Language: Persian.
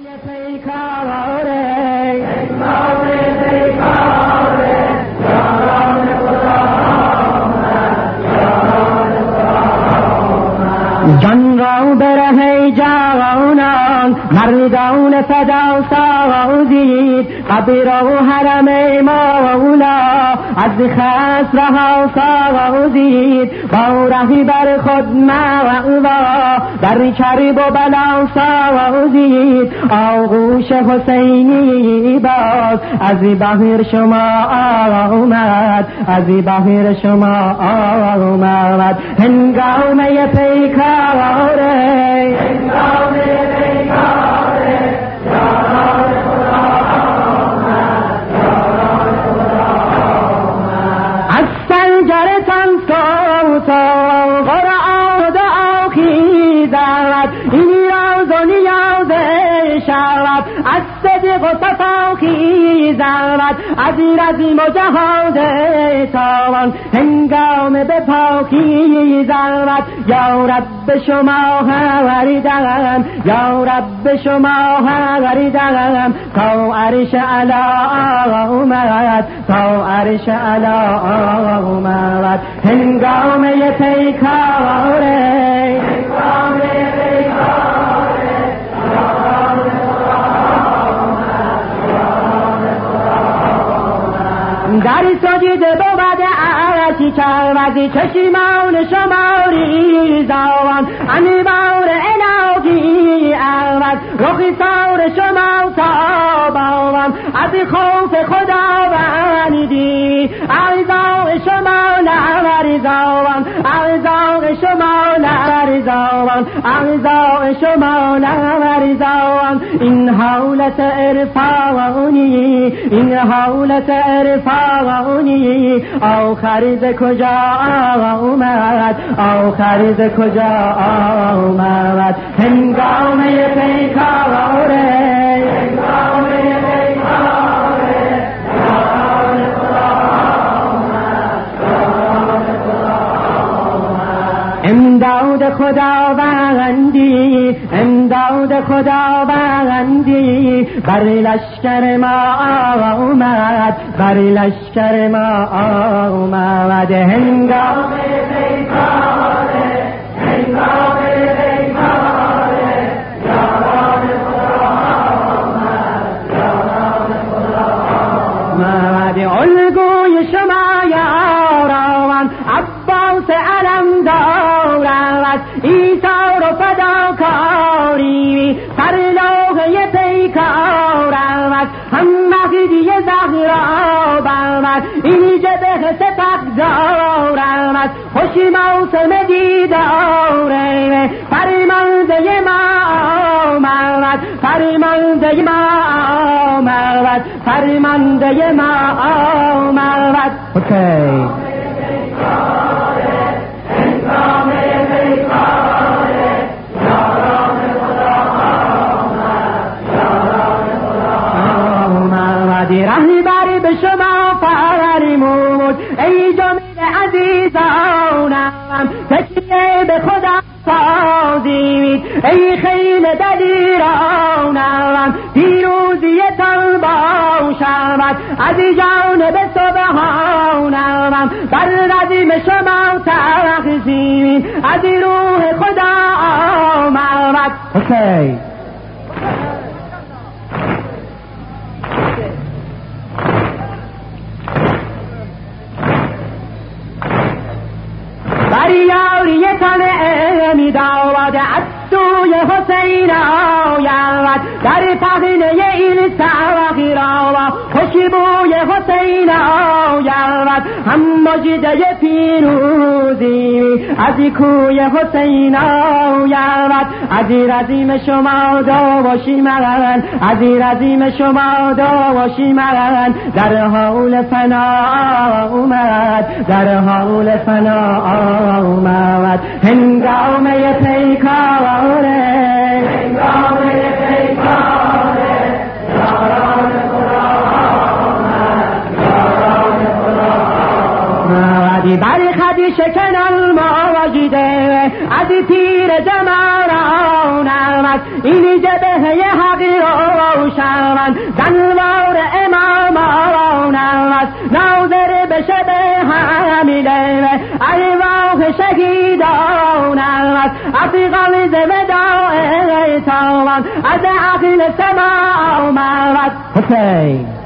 جان را بره جوانان مردان فدا سازید قبر و حرم مولا از خس رها سازید با رهی بر خود مأوا در کرب و بلا سازید آغوش حسینی باز از بحر شما آمد از بحر شما آمد هنگامه پیکاره هنگامه پیکاره یاران خدا آمد یاران خدا آمد از سنجرتان صوت و قرآن دعا خیزد این راز و نیاز شود از صدق و صفا خیزد از رزم و جهاد تاوان هنگام به پاکی زد یا رب شما وریدم یا رب شما وریدم تا عرش علا اومد تا عرش علا اومد هنگامه پیکاره هنگامه پیکاره در سجده بود عرشی چروزی چشمان شماری زوان انوار الهی اول رخی سار شما تابان از خوف خداوندی اعضاء شما لرزان اعضاء شما لرزان اعضاء شما لرزان این حالت عرفانی این حالت عرفانی آخر ز کجا آمد آخر ز کجا آمد هنگامه پیکاره هنگامه پیکاره یاران خدا آمد یاران خدا آمد امداد خداوندی امداد خداوندی بر لشکر ما آمد بر لشکر ما آمد هنگامه پیکاره هنگامه پیکاره یاران خدا آمد یاران خدا آمد الگوی شما یاران عباس علمدار ایثار و فداکاری فرلوح پیکار هم مهدی زهرا برمد این جبه سپهدار خوشی موسم دیداره فرمانده ما آمد فرمانده ما آمد فرمانده ما آمد اوکی رهبری به شما فرمود ای جمیل عزیزانم تکیه به خدا سازید ای خیل دلیرانم پیروزیتان باشد از جانب سبحانم بر رزم شما تقسیم از روح خدا آمد اوکی یاریتان امی داود از سوی حسین آید در پهنه این سوقی را خوشبوی حسین آید هم مجده پیروزی از کوی حسین آید از رزم شما داشی من از رزم شما داشی من در حال فنا آمد در حال فنا آمد هنگامه پیکاره هنگامه پیکاره یاران خدا آمد یاران خدا آمد بر خدی شکن المواجده از تیر جماران آمد این جبهه حقی را شوند زنوار امامان است ناظر بشه به حمیله ارواح شهیدان است افغان زمدان تاوان از عقل سما آمد حسین